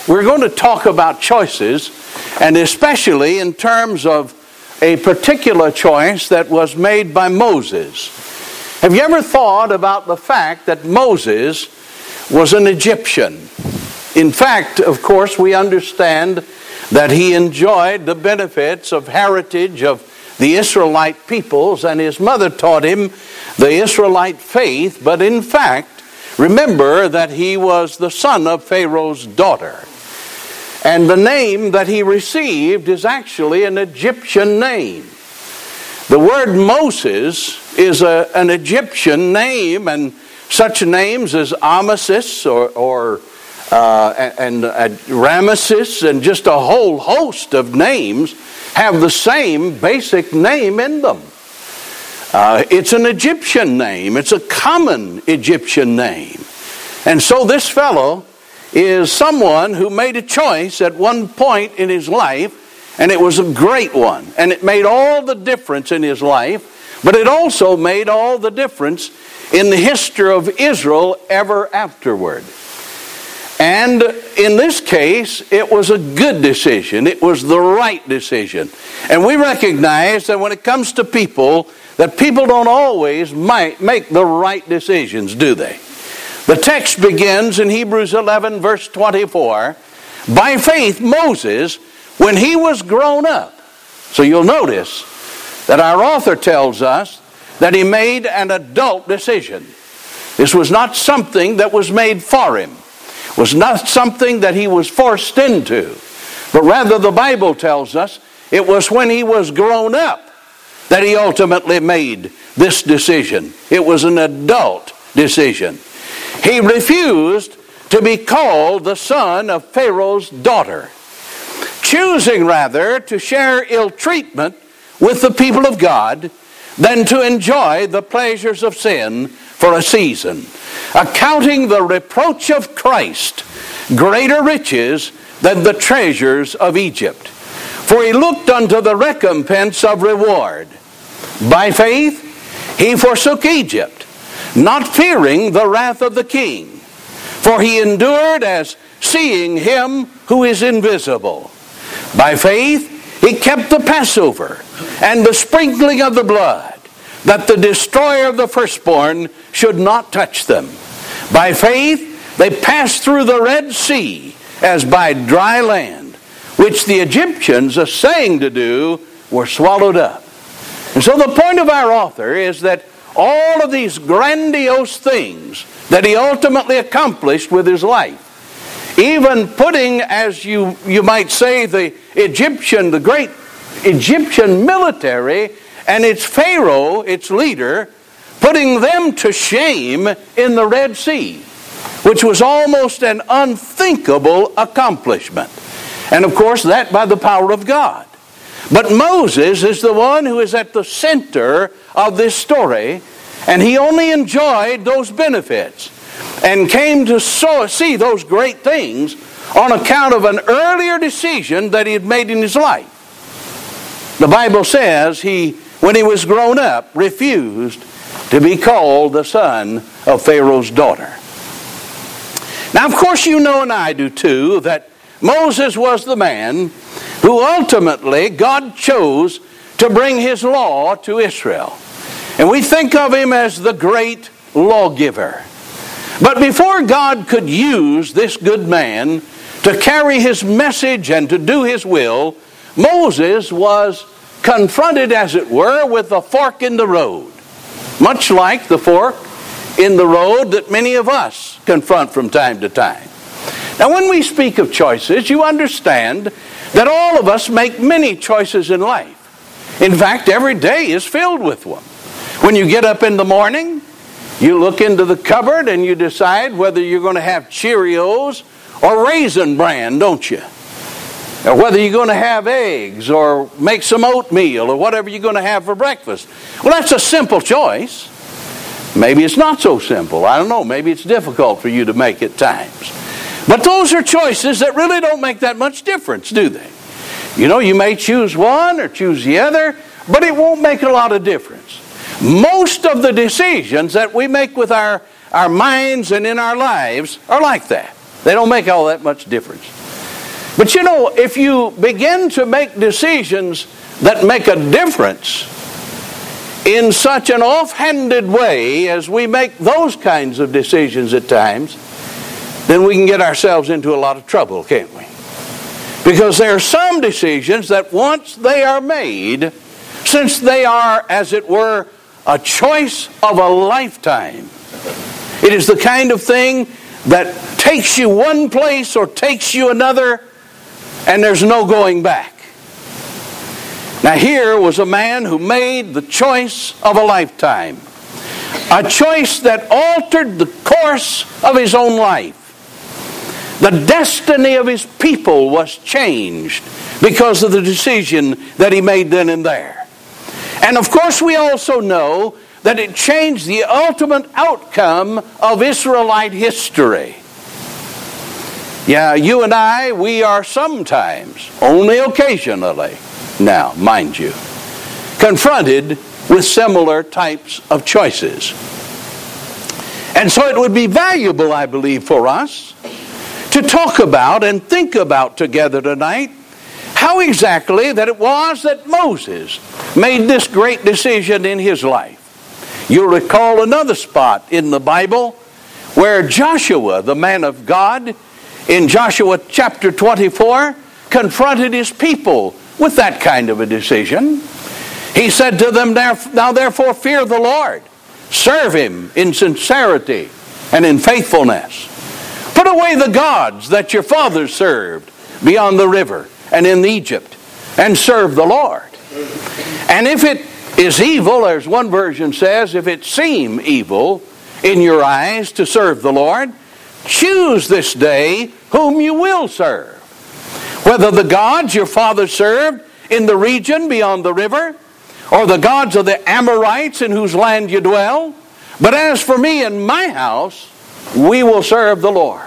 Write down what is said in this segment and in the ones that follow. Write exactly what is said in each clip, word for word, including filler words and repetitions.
We're going to talk about choices, and especially in terms of a particular choice that was made by Moses. Have you ever thought about the fact that Moses was an Egyptian? In fact, of course, we understand that he enjoyed the benefits of heritage of the Israelite peoples, and his mother taught him the Israelite faith, but in fact, remember that he was the son of Pharaoh's daughter. And the name that he received is actually an Egyptian name. The word Moses is a, an Egyptian name, and such names as Amasis or, or uh, and uh, Ramesses and just a whole host of names have the same basic name in them. Uh, it's an Egyptian name. It's a common Egyptian name. And so this fellow is someone who made a choice at one point in his life, and it was a great one. And it made all the difference in his life, but it also made all the difference in the history of Israel ever afterward. And in this case, it was a good decision. It was the right decision. And we recognize that when it comes to people, that people don't always might make the right decisions, do they? The text begins in Hebrews eleven, verse twenty-four. By faith, Moses, when he was grown up. So you'll notice that our author tells us that he made an adult decision. This was not something that was made for him. It was not something that he was forced into. But rather, the Bible tells us it was when he was grown up that he ultimately made this decision. It was an adult decision. He refused to be called the son of Pharaoh's daughter, choosing rather to share ill treatment with the people of God than to enjoy the pleasures of sin for a season, accounting the reproach of Christ greater riches than the treasures of Egypt. For he looked unto the recompense of reward. By faith he forsook Egypt, not fearing the wrath of the king. For he endured as seeing him who is invisible. By faith he kept the Passover and the sprinkling of the blood, that the destroyer of the firstborn should not touch them. By faith they passed through the Red Sea as by dry land, which the Egyptians, essaying to do, were swallowed up. And so the point of our author is that all of these grandiose things that he ultimately accomplished with his life, even putting, as you, you might say, the Egyptian, the great Egyptian military and its Pharaoh, its leader, putting them to shame in the Red Sea, which was almost an unthinkable accomplishment. And of course, that by the power of God. But Moses is the one who is at the center of this story, and he only enjoyed those benefits and came to so, see those great things on account of an earlier decision that he had made in his life. The Bible says he, when he was grown up, refused to be called the son of Pharaoh's daughter. Now, of course, you know and I do too that Moses was the man who ultimately God chose to bring his law to Israel. And we think of him as the great lawgiver. But before God could use this good man to carry his message and to do his will, Moses was confronted, as it were, with a fork in the road. Much like the fork in the road that many of us confront from time to time. Now, when we speak of choices, you understand that all of us make many choices in life. In fact, every day is filled with them. When you get up in the morning, you look into the cupboard and you decide whether you're going to have Cheerios or Raisin Bran, don't you? Or whether you're going to have eggs or make some oatmeal or whatever you're going to have for breakfast. Well, that's a simple choice. Maybe it's not so simple. I don't know. Maybe it's difficult for you to make at times. But those are choices that really don't make that much difference, do they? You know, you may choose one or choose the other, but it won't make a lot of difference. Most of the decisions that we make with our, our minds and in our lives are like that. They don't make all that much difference. But you know, if you begin to make decisions that make a difference in such an offhanded way as we make those kinds of decisions at times, then we can get ourselves into a lot of trouble, can't we? Because there are some decisions that once they are made, since they are, as it were, a choice of a lifetime, it is the kind of thing that takes you one place or takes you another, and there's no going back. Now here was a man who made the choice of a lifetime. A choice that altered the course of his own life. The destiny of his people was changed because of the decision that he made then and there. And of course we also know that it changed the ultimate outcome of Israelite history. Yeah, you and I, we are sometimes, only occasionally, now, mind you, confronted with similar types of choices. And so it would be valuable, I believe, for us to talk about and think about together tonight how exactly that it was that Moses made this great decision in his life. You'll recall another spot in the Bible where Joshua, the man of God, in Joshua chapter twenty-four, confronted his people with that kind of a decision. He said to them, "Now therefore fear the Lord, serve him in sincerity and in faithfulness. Put away the gods that your fathers served beyond the river and in Egypt, and serve the Lord. And if it is evil," as one version says, "if it seem evil in your eyes to serve the Lord, choose this day whom you will serve, whether the gods your fathers served in the region beyond the river, or the gods of the Amorites in whose land you dwell. But as for me and my house, we will serve the Lord."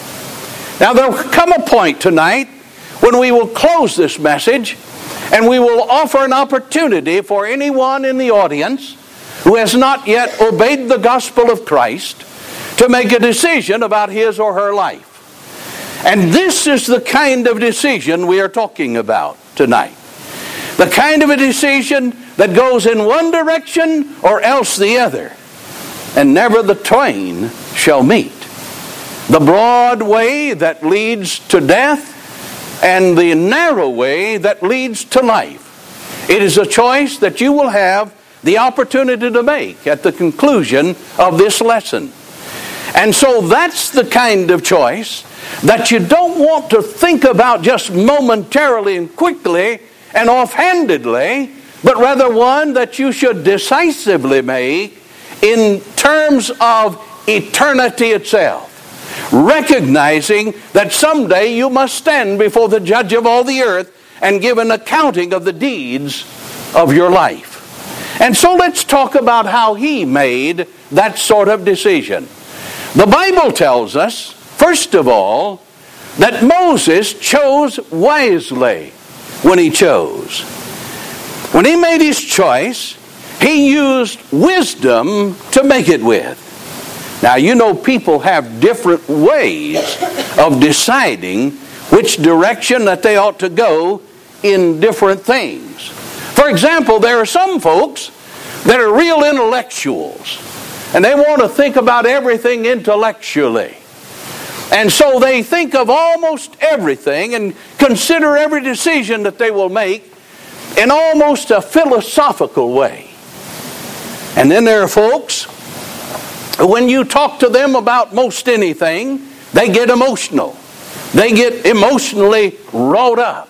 Now there will come a point tonight when we will close this message and we will offer an opportunity for anyone in the audience who has not yet obeyed the gospel of Christ to make a decision about his or her life. And this is the kind of decision we are talking about tonight. The kind of a decision that goes in one direction or else the other, and never the twain shall meet. The broad way that leads to death and the narrow way that leads to life. It is a choice that you will have the opportunity to make at the conclusion of this lesson. And so that's the kind of choice that you don't want to think about just momentarily and quickly and offhandedly, but rather one that you should decisively make in terms of eternity itself. Recognizing that someday you must stand before the judge of all the earth and give an accounting of the deeds of your life. And so let's talk about how he made that sort of decision. The Bible tells us, first of all, that Moses chose wisely when he chose. When he made his choice, he used wisdom to make it with. Now, you know, people have different ways of deciding which direction that they ought to go in different things. For example, there are some folks that are real intellectuals, and they want to think about everything intellectually. And so they think of almost everything and consider every decision that they will make in almost a philosophical way. And then there are folks, when you talk to them about most anything, they get emotional. They get emotionally wrought up.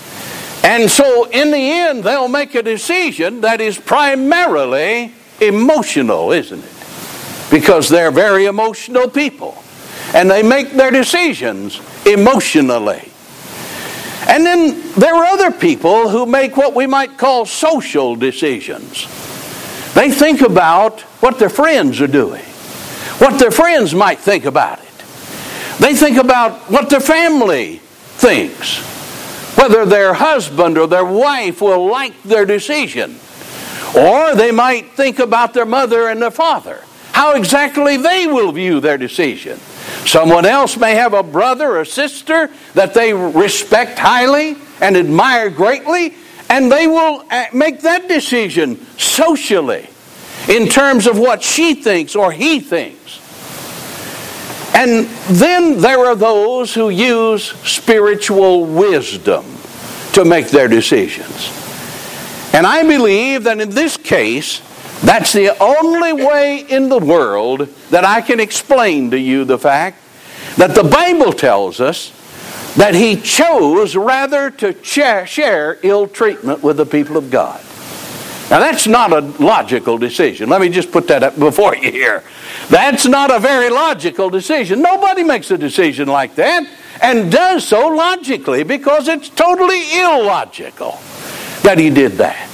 And so in the end, they'll make a decision that is primarily emotional, isn't it? Because they're very emotional people. And they make their decisions emotionally. And then there are other people who make what we might call social decisions. They think about what their friends are doing, what their friends might think about it. They think about what their family thinks, whether their husband or their wife will like their decision. Or they might think about their mother and their father, how exactly they will view their decision. Someone else may have a brother or sister that they respect highly and admire greatly, and they will make that decision socially in terms of what she thinks or he thinks. And then there are those who use spiritual wisdom to make their decisions. And I believe that in this case, that's the only way in the world that I can explain to you the fact that the Bible tells us that he chose rather to share ill treatment with the people of God. Now that's not a logical decision. Let me just put that up before you here. That's not a very logical decision. Nobody makes a decision like that and does so logically, because it's totally illogical that he did that.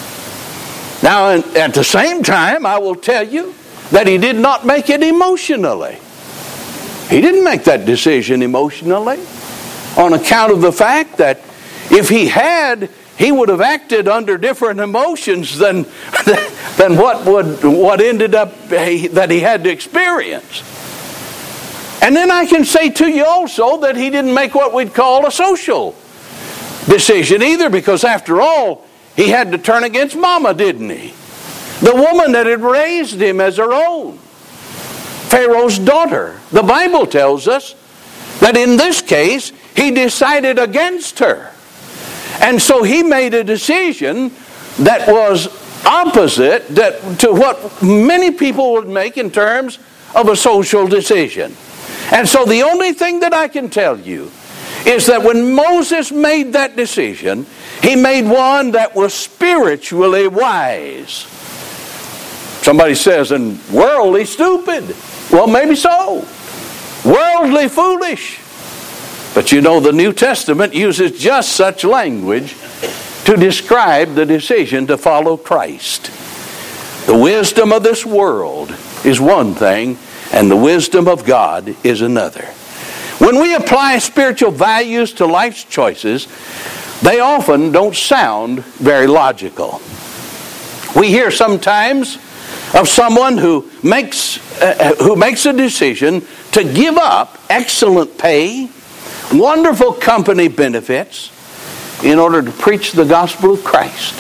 Now, at the same time, I will tell you that he did not make it emotionally. He didn't make that decision emotionally, on account of the fact that if he had, he would have acted under different emotions than, than what would what ended up that he had to experience. And then I can say to you also that he didn't make what we'd call a social decision either, because after all, he had to turn against Mama, didn't he? The woman that had raised him as her own. Pharaoh's daughter. The Bible tells us that in this case, he decided against her. And so he made a decision that was opposite that, to what many people would make in terms of a social decision. And so the only thing that I can tell you is that when Moses made that decision, he made one that was spiritually wise. Somebody says, and worldly stupid. Well, maybe so. Worldly foolish. But you know, the New Testament uses just such language to describe the decision to follow Christ. The wisdom of this world is one thing, and the wisdom of God is another. When we apply spiritual values to life's choices, they often don't sound very logical. We hear sometimes of someone who makes uh, who makes a decision to give up excellent pay, wonderful company benefits, in order to preach the gospel of Christ.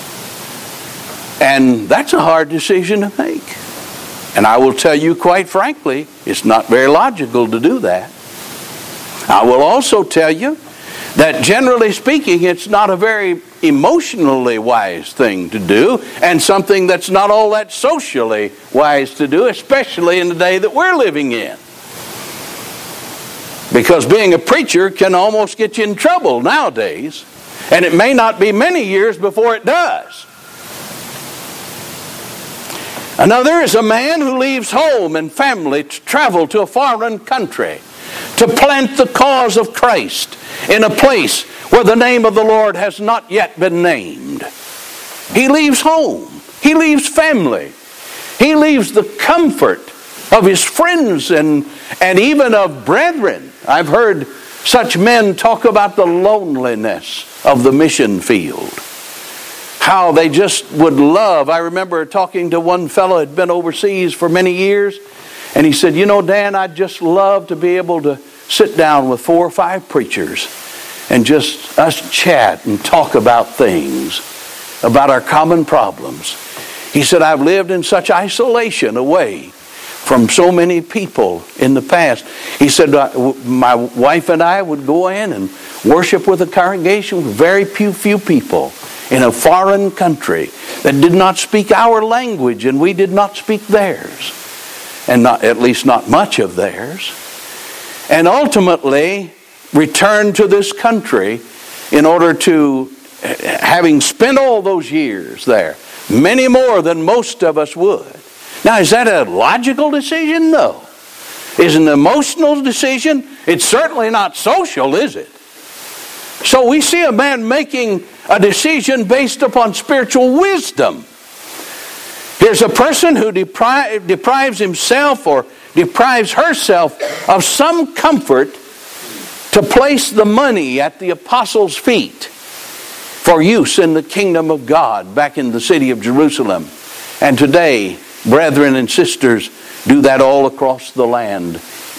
And that's a hard decision to make. And I will tell you quite frankly, it's not very logical to do that. I will also tell you that generally speaking, it's not a very emotionally wise thing to do, and something that's not all that socially wise to do, especially in the day that we're living in. Because being a preacher can almost get you in trouble nowadays, and it may not be many years before it does. Another is a man who leaves home and family to travel to a foreign country to plant the cause of Christ in a place where the name of the Lord has not yet been named. He leaves home. He leaves family. He leaves the comfort of his friends and, and even of brethren. I've heard such men talk about the loneliness of the mission field. How they just would love. I remember talking to one fellow who had been overseas for many years, and he said, you know, Dan, I'd just love to be able to sit down with four or five preachers and just us chat and talk about things, about our common problems. He said, I've lived in such isolation away from so many people in the past. He said, my wife and I would go in and worship with a congregation with very few, few people in a foreign country that did not speak our language and we did not speak theirs. And not, at least not much of theirs. And ultimately return to this country in order to, having spent all those years there, many more than most of us would. Now, is that a logical decision? No. Is it an emotional decision? It's certainly not social, is it? So we see a man making a decision based upon spiritual wisdom. Here's a person who depri- deprives himself or deprives herself of some comfort to place the money at the apostles' feet for use in the kingdom of God back in the city of Jerusalem. And today, brethren and sisters do that all across the land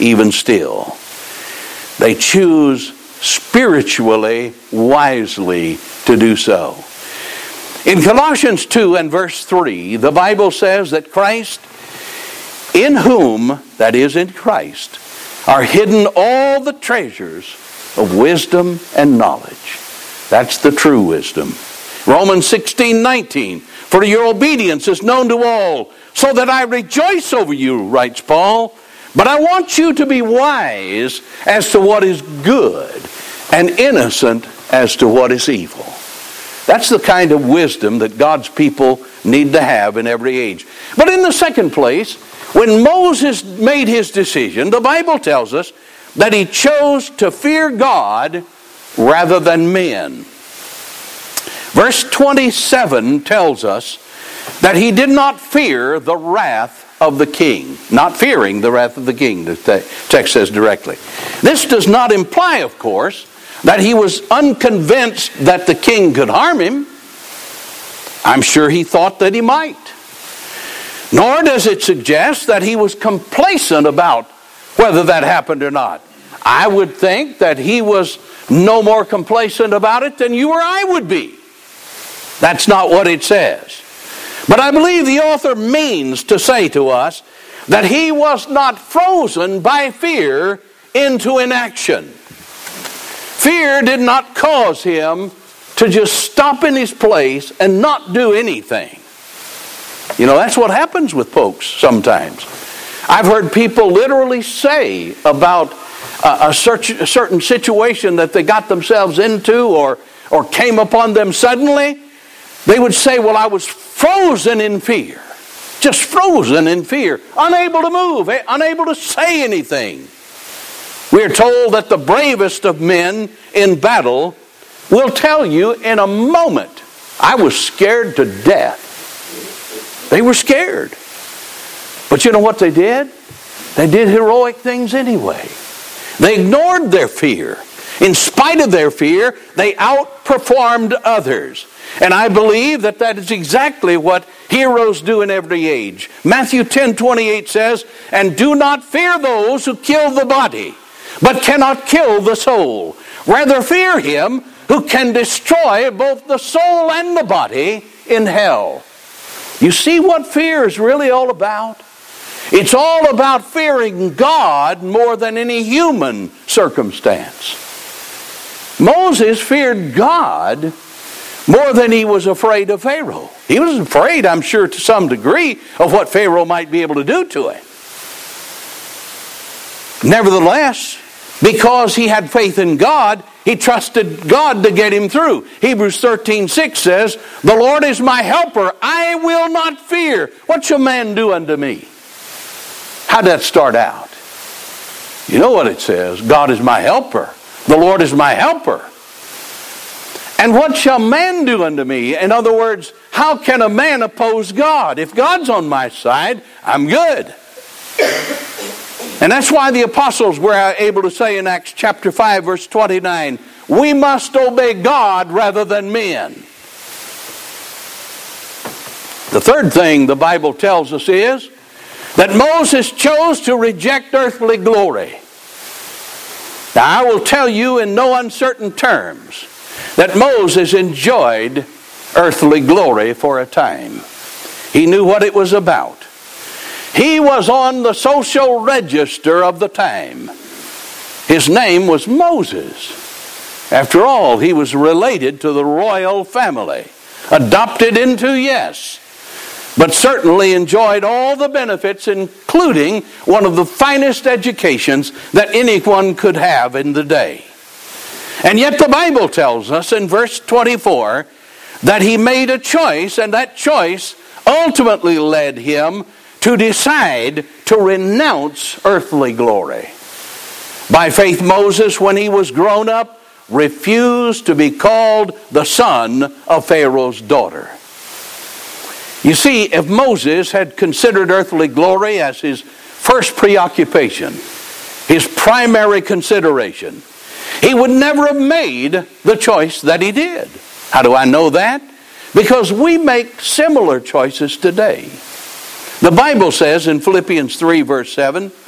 even still. They choose spiritually wisely to do so. In Colossians two and verse three, the Bible says that Christ, in whom, that is in Christ, are hidden all the treasures of wisdom and knowledge. That's the true wisdom. Romans sixteen nineteen, for your obedience is known to all, so that I rejoice over you, writes Paul. But I want you to be wise as to what is good and innocent as to what is evil. That's the kind of wisdom that God's people need to have in every age. But in the second place, when Moses made his decision, the Bible tells us that he chose to fear God rather than men. Verse twenty-seven tells us that he did not fear the wrath of the king. Not fearing the wrath of the king, the text says directly. This does not imply, of course, that he was unconvinced that the king could harm him. I'm sure he thought that he might. Nor does it suggest that he was complacent about whether that happened or not. I would think that he was no more complacent about it than you or I would be. That's not what it says. But I believe the author means to say to us that he was not frozen by fear into inaction. Fear did not cause him to just stop in his place and not do anything. You know, that's what happens with folks sometimes. I've heard people literally say about a, a, certain, a certain situation that they got themselves into or, or came upon them suddenly. They would say, well, I was frozen in fear. Just frozen in fear. Unable to move. Unable to say anything. We are told that the bravest of men in battle will tell you in a moment, I was scared to death. They were scared. But you know what they did? They did heroic things anyway. They ignored their fear. In spite of their fear, they outperformed others. And I believe that that is exactly what heroes do in every age. Matthew ten twenty-eight says, and do not fear those who kill the body, but cannot kill the soul. Rather fear him who can destroy both the soul and the body in hell. You see what fear is really all about? It's all about fearing God more than any human circumstance. Moses feared God more than he was afraid of Pharaoh. He was afraid, I'm sure, to some degree of what Pharaoh might be able to do to him. Nevertheless, because he had faith in God, he trusted God to get him through. Hebrews thirteen six says, the Lord is my helper, I will not fear. What shall man do unto me? How'd that start out? You know what it says, God is my helper. The Lord is my helper. And what shall man do unto me? In other words, how can a man oppose God? If God's on my side, I'm good. And that's why the apostles were able to say in Acts chapter five, verse twenty-nine, we must obey God rather than men. The third thing the Bible tells us is that Moses chose to reject earthly glory. Now, I will tell you in no uncertain terms that Moses enjoyed earthly glory for a time. He knew what it was about. He was on the social register of the time. His name was Moses. After all, he was related to the royal family. Adopted into, yes, but certainly enjoyed all the benefits, including one of the finest educations that anyone could have in the day. And yet the Bible tells us in verse twenty-four that he made a choice, and that choice ultimately led him to decide to renounce earthly glory. By faith, Moses, when he was grown up, refused to be called the son of Pharaoh's daughter. You see, if Moses had considered earthly glory as his first preoccupation, his primary consideration, he would never have made the choice that he did. How do I know that? Because we make similar choices today. The Bible says in Philippians three, verse seven,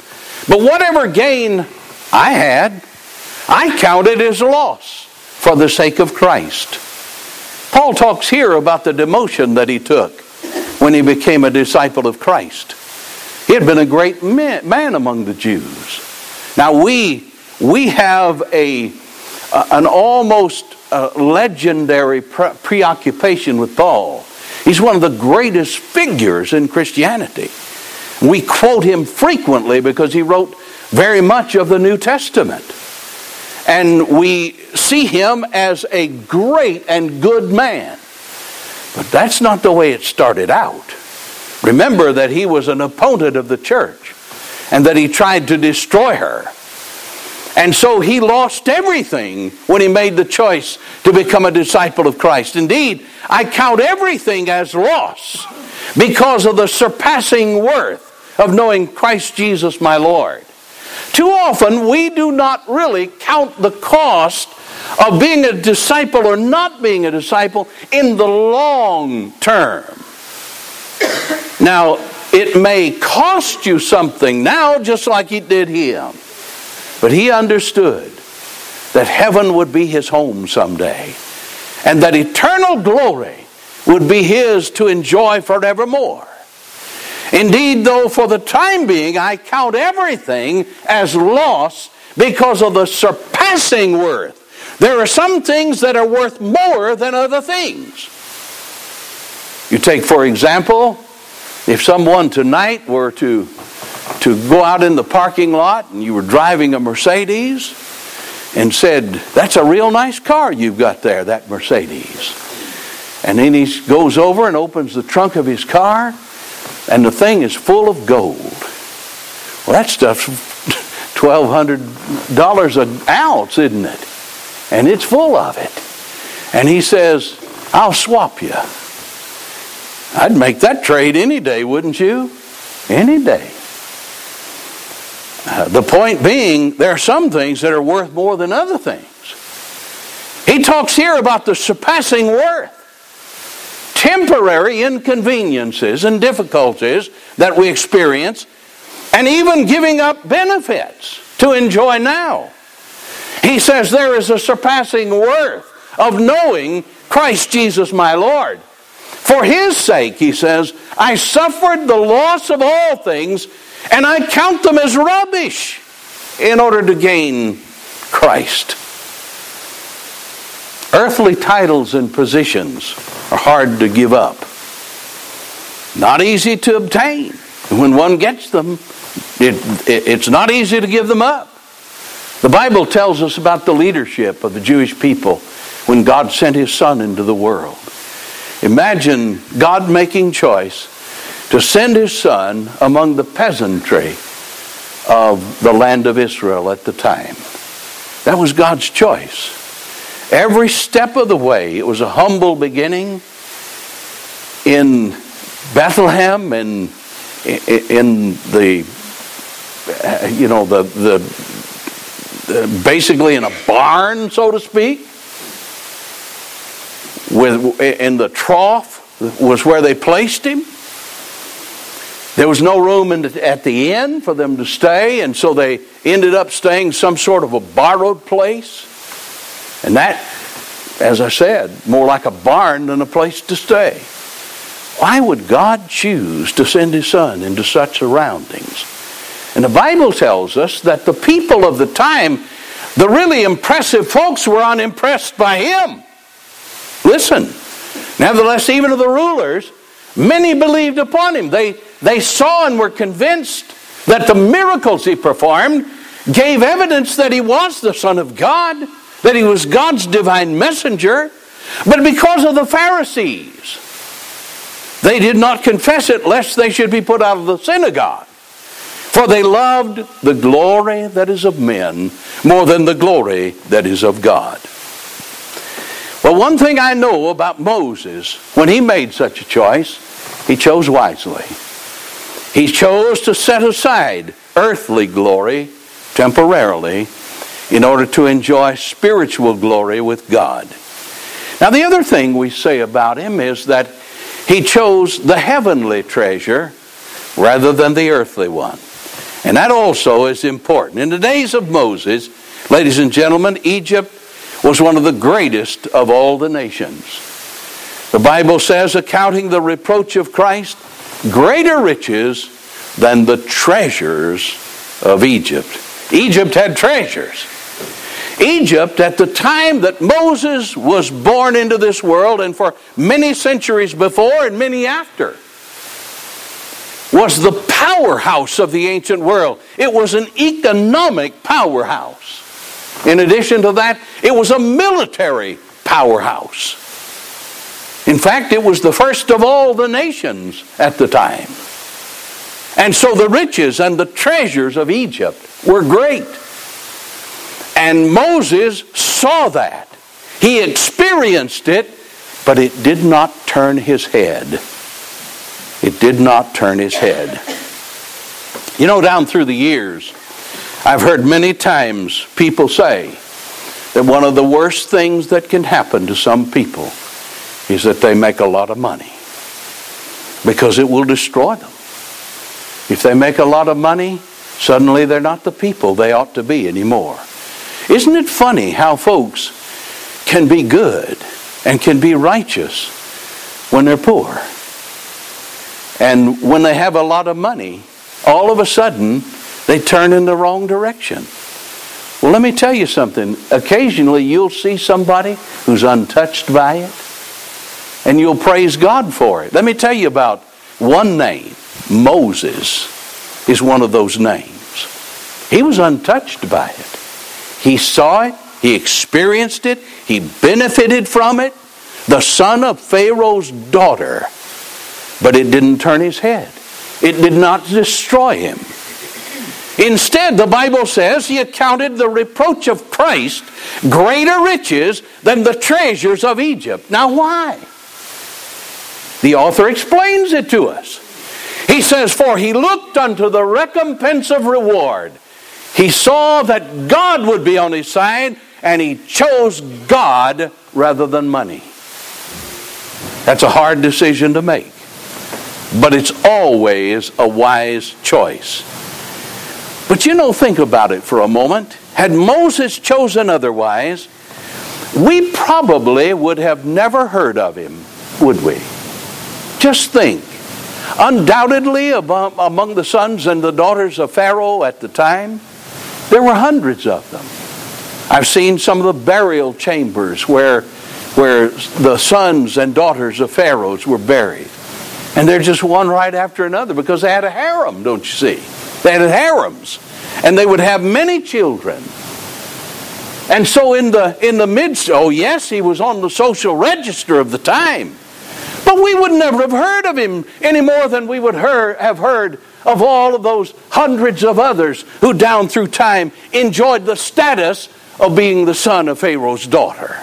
But whatever gain I had, I counted as loss for the sake of Christ. Paul talks here about the demotion that he took when he became a disciple of Christ. He had been a great man among the Jews. Now we we have a an almost uh, legendary pre- preoccupation with Paul. He's one of the greatest figures in Christianity. We quote him frequently because he wrote very much of the New Testament. And we see him as a great and good man. But that's not the way it started out. Remember that he was an opponent of the church and that he tried to destroy her. And so he lost everything when he made the choice to become a disciple of Christ. Indeed, I count everything as loss because of the surpassing worth of knowing Christ Jesus my Lord. Too often we do not really count the cost of being a disciple or not being a disciple in the long term. Now, it may cost you something now just like it did him. But he understood that heaven would be his home someday, and that eternal glory would be his to enjoy forevermore. Indeed, though, for the time being, I count everything as loss because of the surpassing worth. There are some things that are worth more than other things. You take, for example, if someone tonight were to to go out in the parking lot and you were driving a Mercedes and said, "That's a real nice car you've got there, that Mercedes." And then he goes over and opens the trunk of his car and the thing is full of gold. Well, that stuff's twelve hundred dollars an ounce, isn't it? And it's full of it. And he says, "I'll swap you." I'd make that trade any day, wouldn't you? Any day. Uh, the point being, there are some things that are worth more than other things. He talks here about the surpassing worth. Temporary inconveniences and difficulties that we experience, and even giving up benefits to enjoy now. He says there is a surpassing worth of knowing Christ Jesus my Lord. For his sake, he says, I suffered the loss of all things, and I count them as rubbish in order to gain Christ. Earthly titles and positions are hard to give up. Not easy to obtain. When one gets them, it, it, it's not easy to give them up. The Bible tells us about the leadership of the Jewish people when God sent his Son into the world. Imagine God making choice to send his Son among the peasantry of the land of Israel at the time. That was God's choice. Every step of the way, it was a humble beginning in Bethlehem and in the, you know, the, the basically in a barn, so to speak. With in the trough was where they placed him. There was no room in the, at the inn for them to stay, and so they ended up staying some sort of a borrowed place. And that, as I said, more like a barn than a place to stay. Why would God choose to send his Son into such surroundings? And the Bible tells us that the people of the time, the really impressive folks, were unimpressed by him. Listen, nevertheless, even of the rulers, many believed upon him. They, they saw and were convinced that the miracles he performed gave evidence that he was the Son of God, that he was God's divine messenger. But because of the Pharisees, they did not confess it, lest they should be put out of the synagogue. For they loved the glory that is of men more than the glory that is of God. Well, one thing I know about Moses, when he made such a choice, he chose wisely. He chose to set aside earthly glory temporarily in order to enjoy spiritual glory with God. Now, the other thing we say about him is that he chose the heavenly treasure rather than the earthly one. And that also is important. In the days of Moses, ladies and gentlemen, Egypt was one of the greatest of all the nations. The Bible says, accounting the reproach of Christ, greater riches than the treasures of Egypt. Egypt had treasures. Egypt, at the time that Moses was born into this world, and for many centuries before and many after, was the powerhouse of the ancient world. It was an economic powerhouse. In addition to that, it was a military powerhouse. In fact, it was the first of all the nations at the time. And so the riches and the treasures of Egypt were great. And Moses saw that. He experienced it, but it did not turn his head. It did not turn his head. You know, down through the years, I've heard many times people say that one of the worst things that can happen to some people is that they make a lot of money, because it will destroy them. If they make a lot of money, suddenly they're not the people they ought to be anymore. Isn't it funny how folks can be good and can be righteous when they're poor? And when they have a lot of money, all of a sudden, they turn in the wrong direction. Well, let me tell you something. Occasionally, you'll see somebody who's untouched by it, and you'll praise God for it. Let me tell you about one name. Moses is one of those names. He was untouched by it. He saw it. He experienced it. He benefited from it. The son of Pharaoh's daughter. But it didn't turn his head. It did not destroy him. Instead, the Bible says he accounted the reproach of Christ greater riches than the treasures of Egypt. Now why? The author explains it to us. He says, for he looked unto the recompense of reward. He saw that God would be on his side, and he chose God rather than money. That's a hard decision to make. But it's always a wise choice. But you know, think about it for a moment. Had Moses chosen otherwise, we probably would have never heard of him, would we? Just think. Undoubtedly, among the sons and the daughters of Pharaoh at the time, there were hundreds of them. I've seen some of the burial chambers where, where the sons and daughters of Pharaohs were buried. And they're just one right after another, because they had a harem, don't you see? They had harems. And they would have many children. And so in the, in the midst, oh yes, he was on the social register of the time. But we would never have heard of him any more than we would hear, have heard of all of those hundreds of others who down through time enjoyed the status of being the son of Pharaoh's daughter.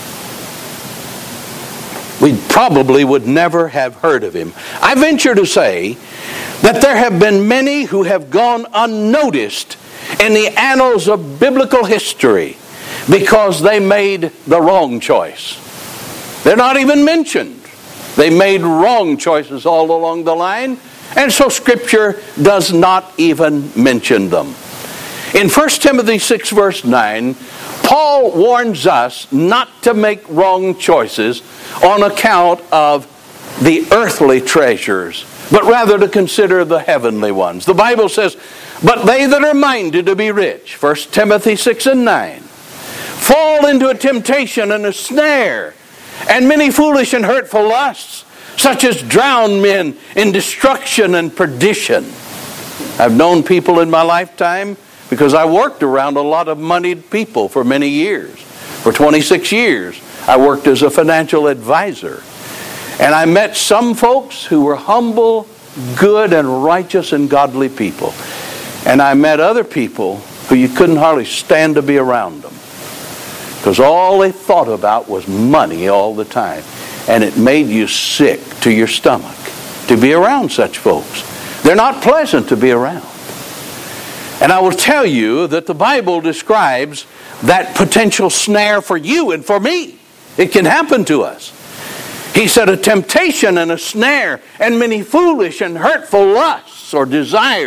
We probably would never have heard of him. I venture to say that there have been many who have gone unnoticed in the annals of biblical history because they made the wrong choice. They're not even mentioned. They made wrong choices all along the line, and so Scripture does not even mention them. In First Timothy six verse nine, Paul warns us not to make wrong choices on account of the earthly treasures, but rather to consider the heavenly ones. The Bible says, but they that are minded to be rich, First Timothy six and nine, fall into a temptation and a snare, and many foolish and hurtful lusts, such as drown men in destruction and perdition. I've known people in my lifetime, because I worked around a lot of moneyed people for many years. For twenty-six years, I worked as a financial advisor. And I met some folks who were humble, good, and righteous and godly people. And I met other people who you couldn't hardly stand to be around them, because all they thought about was money all the time. And it made you sick to your stomach to be around such folks. They're not pleasant to be around. And I will tell you that the Bible describes that potential snare for you and for me. It can happen to us. He said, a temptation and a snare and many foolish and hurtful lusts or desires,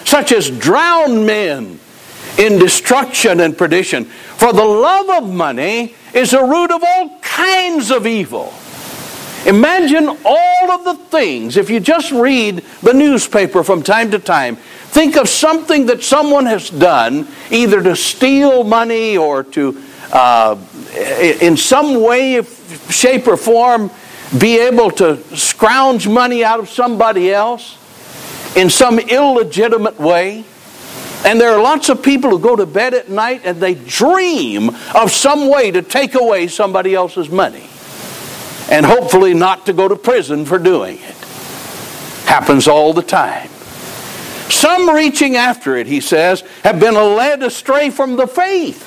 such as drown men in destruction and perdition. For the love of money is the root of all kinds of evil. Imagine all of the things, if you just read the newspaper from time to time, think of something that someone has done, either to steal money or to, uh, in some way, shape, or form, be able to scrounge money out of somebody else in some illegitimate way. And there are lots of people who go to bed at night and they dream of some way to take away somebody else's money. And hopefully not to go to prison for doing it. Happens all the time. Some reaching after it, he says, have been led astray from the faith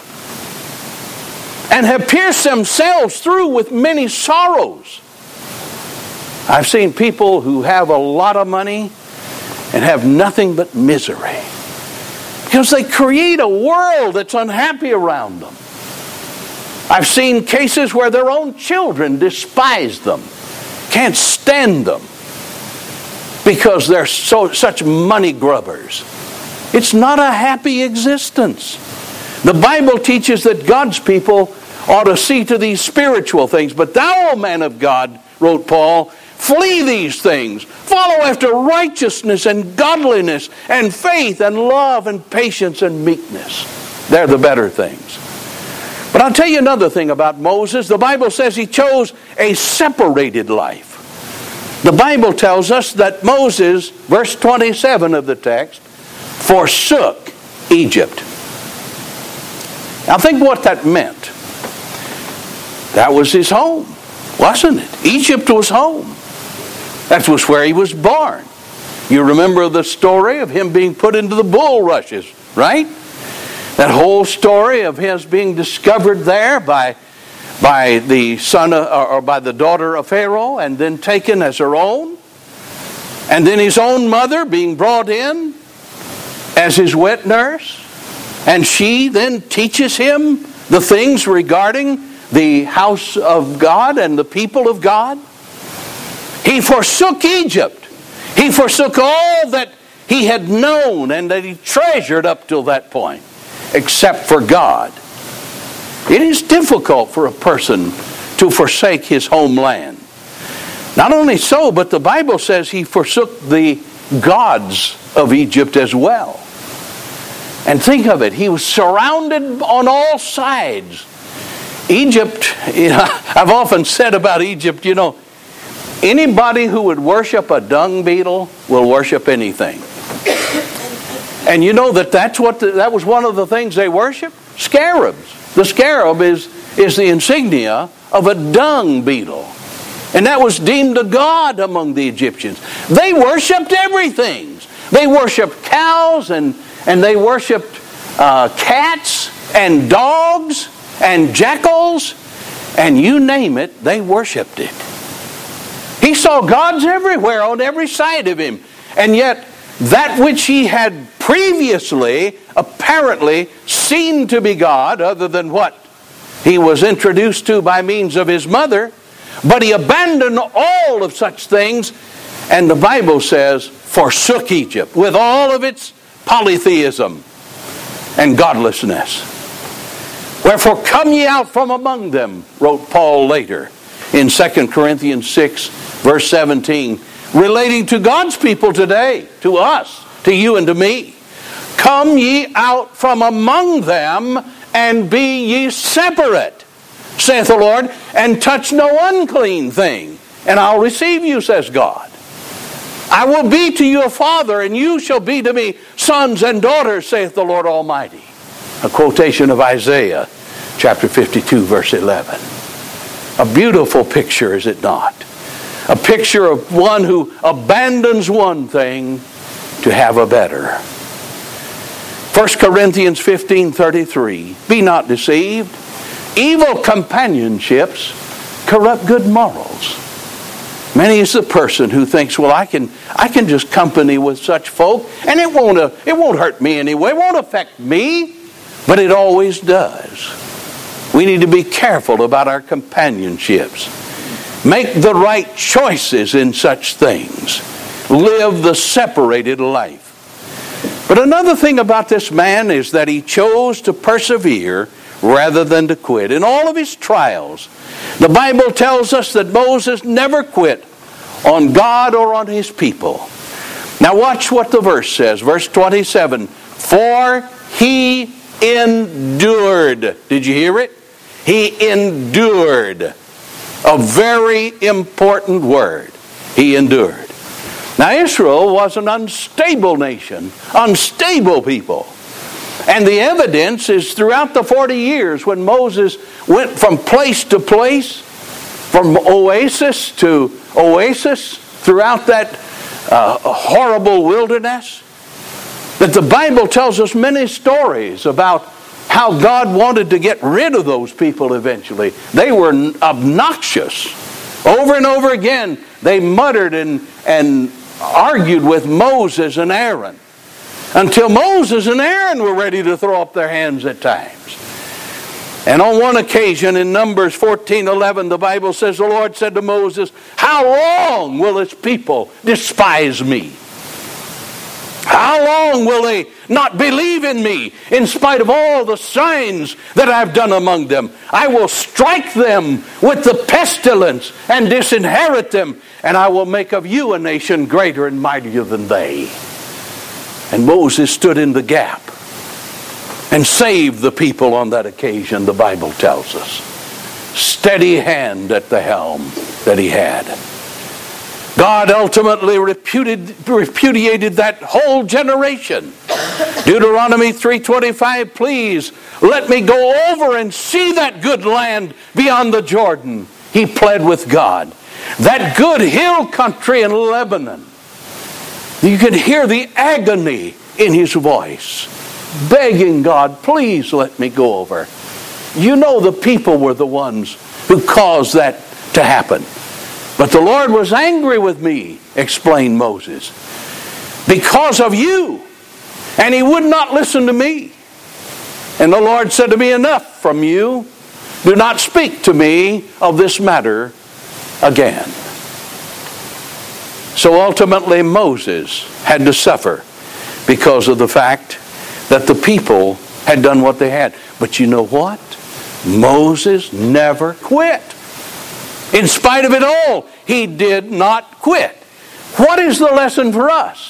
and have pierced themselves through with many sorrows. I've seen people who have a lot of money and have nothing but misery because they create a world that's unhappy around them. I've seen cases where their own children despise them, can't stand them, because they're so such money grubbers. It's not a happy existence. The Bible teaches that God's people ought to see to these spiritual things. But thou, O man of God, wrote Paul, flee these things. Follow after righteousness and godliness and faith and love and patience and meekness. They're the better things. But I'll tell you another thing about Moses. The Bible says he chose a separated life. The Bible tells us that Moses, verse twenty-seven of the text, forsook Egypt. Now think what that meant. That was his home, wasn't it? Egypt was home. That was where he was born. You remember the story of him being put into the bulrushes, right? That whole story of his being discovered there by, by the son of, or by the daughter of Pharaoh and then taken as her own. And then his own mother being brought in as his wet nurse. And she then teaches him the things regarding the house of God and the people of God. He forsook Egypt. He forsook all that he had known and that he treasured up till that point, except for God. It is difficult for a person to forsake his homeland. Not only so, but the Bible says he forsook the gods of Egypt as well. And think of it, he was surrounded on all sides. Egypt, you know, I've often said about Egypt, you know, anybody who would worship a dung beetle will worship anything. And you know that that's what the, that was one of the things they worshiped? Scarabs. The scarab is, is the insignia of a dung beetle. And that was deemed a god among the Egyptians. They worshipped everything. They worshipped cows and, and they worshipped uh, cats and dogs and jackals. And you name it, they worshipped it. He saw gods everywhere on every side of him. And yet that which he had previously apparently seen to be God, other than what he was introduced to by means of his mother, but he abandoned all of such things, and the Bible says, forsook Egypt with all of its polytheism and godlessness. Wherefore come ye out from among them, wrote Paul later in Second Corinthians six, verse seventeen, relating to God's people today, to us, to you and to me. Come ye out from among them, and be ye separate, saith the Lord, and touch no unclean thing, and I'll receive you, says God. I will be to you a father, and you shall be to me sons and daughters, saith the Lord Almighty. A quotation of Isaiah chapter fifty-two, verse eleven. A beautiful picture, is it not? A picture of one who abandons one thing to have a better. First Corinthians fifteen thirty-three. Be not deceived. Evil companionships corrupt good morals. Many is the person who thinks, well, I can I can just company with such folk, and it won't uh, it won't hurt me anyway. It won't affect me, but it always does. We need to be careful about our companionships. Make the right choices in such things. Live the separated life. But another thing about this man is that he chose to persevere rather than to quit. In all of his trials, the Bible tells us that Moses never quit on God or on his people. Now watch what the verse says. Verse twenty-seven. For he endured. Did you hear it? He endured. A very important word. He endured. Now Israel was an unstable nation, unstable people. And the evidence is throughout the forty years when Moses went from place to place, from oasis to oasis, throughout that uh, horrible wilderness, that the Bible tells us many stories about how God wanted to get rid of those people eventually. They were obnoxious. Over and over again, they muttered and, and argued with Moses and Aaron until Moses and Aaron were ready to throw up their hands at times. And on one occasion in Numbers fourteen eleven, the Bible says, the Lord said to Moses, how long will this people despise me? How long will they not believe in me in spite of all the signs that I've done among them? I will strike them with the pestilence and disinherit them, and I will make of you a nation greater and mightier than they. And Moses stood in the gap and saved the people on that occasion, the Bible tells us. Steady hand at the helm that he had. God ultimately repudiated, repudiated that whole generation. Deuteronomy three twenty-five, please let me go over and see that good land beyond the Jordan. He pled with God. That good hill country in Lebanon. You could hear the agony in his voice, begging God, please let me go over. You know the people were the ones who caused that to happen. But the Lord was angry with me, explained Moses, because of you. And he would not listen to me. And the Lord said to me, enough from you. Do not speak to me of this matter again. So ultimately Moses had to suffer because of the fact that the people had done what they had. But you know what? Moses never quit. In spite of it all, he did not quit. What is the lesson for us?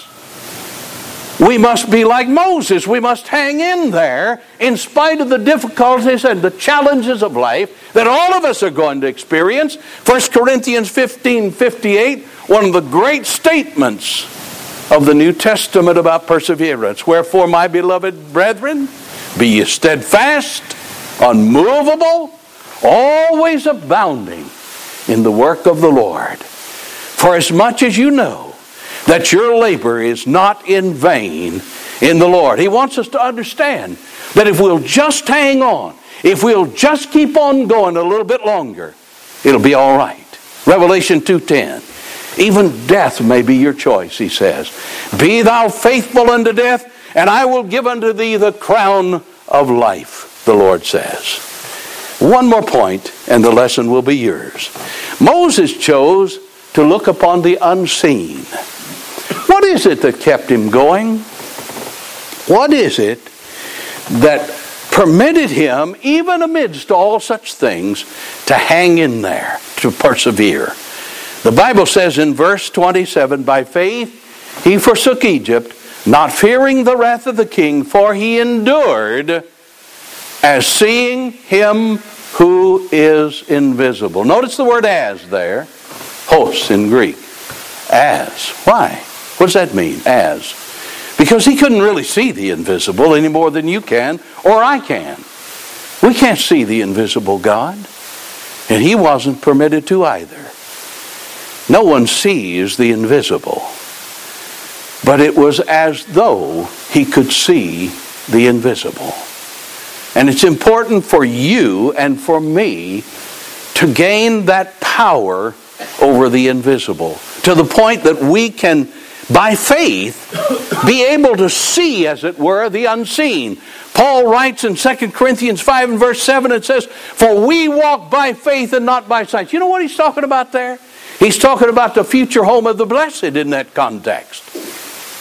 We must be like Moses. We must hang in there in spite of the difficulties and the challenges of life that all of us are going to experience. First Corinthians fifteen fifty-eight, one of the great statements of the New Testament about perseverance. Wherefore, my beloved brethren, be ye steadfast, unmovable, always abounding in the work of the Lord. For as much as you know that your labor is not in vain in the Lord. He wants us to understand that if we'll just hang on, if we'll just keep on going a little bit longer, it'll be all right. Revelation two ten. Even death may be your choice, he says. Be thou faithful unto death, and I will give unto thee the crown of life, the Lord says. One more point, and the lesson will be yours. Moses chose to look upon the unseen. What is it that kept him going? What is it that permitted him, even amidst all such things, to hang in there, to persevere? The Bible says in verse twenty-seven, by faith he forsook Egypt, not fearing the wrath of the king, for he endured as seeing him who is invisible. Notice the word as there. Hos in Greek. As. Why? What does that mean? As. Because he couldn't really see the invisible any more than you can or I can. We can't see the invisible God. And he wasn't permitted to either. No one sees the invisible. But it was as though he could see the invisible. And it's important for you and for me to gain that power over the invisible, to the point that we can, by faith, be able to see, as it were, the unseen. Paul writes in Second Corinthians five and verse seven, it says, for we walk by faith and not by sight. You know what he's talking about there? He's talking about the future home of the blessed in that context.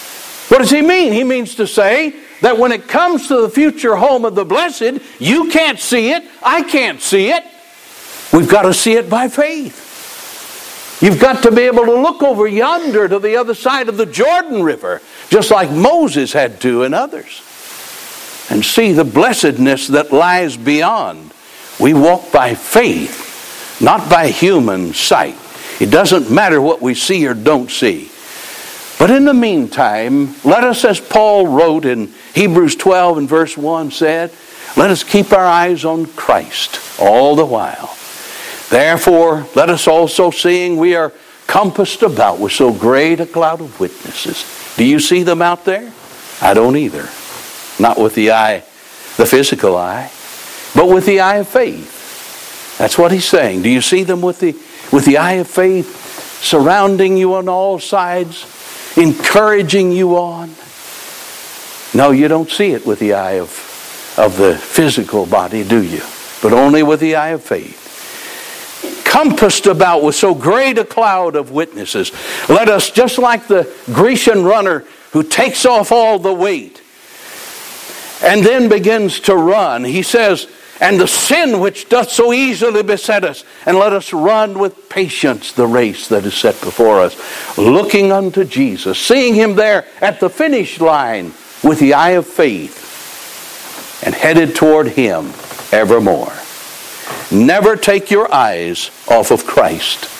What does he mean? He means to say that when it comes to the future home of the blessed, you can't see it, I can't see it. We've got to see it by faith. You've got to be able to look over yonder to the other side of the Jordan River, just like Moses had to and others, and see the blessedness that lies beyond. We walk by faith, not by human sight. It doesn't matter what we see or don't see. But in the meantime, let us, as Paul wrote in Hebrews twelve and verse one said, let us keep our eyes on Christ all the while. Therefore, let us also, seeing we are compassed about with so great a cloud of witnesses. Do you see them out there? I don't either. Not with the eye, the physical eye, but with the eye of faith. That's what he's saying. Do you see them with the, with the eye of faith surrounding you on all sides, encouraging you on? No, you don't see it with the eye of, of the physical body, do you? But only with the eye of faith. Compassed about with so great a cloud of witnesses. Let us, just like the Grecian runner who takes off all the weight and then begins to run, he says, and the sin which doth so easily beset us, and let us run with patience the race that is set before us, looking unto Jesus, seeing him there at the finish line with the eye of faith, and headed toward him evermore. Never take your eyes off of Christ.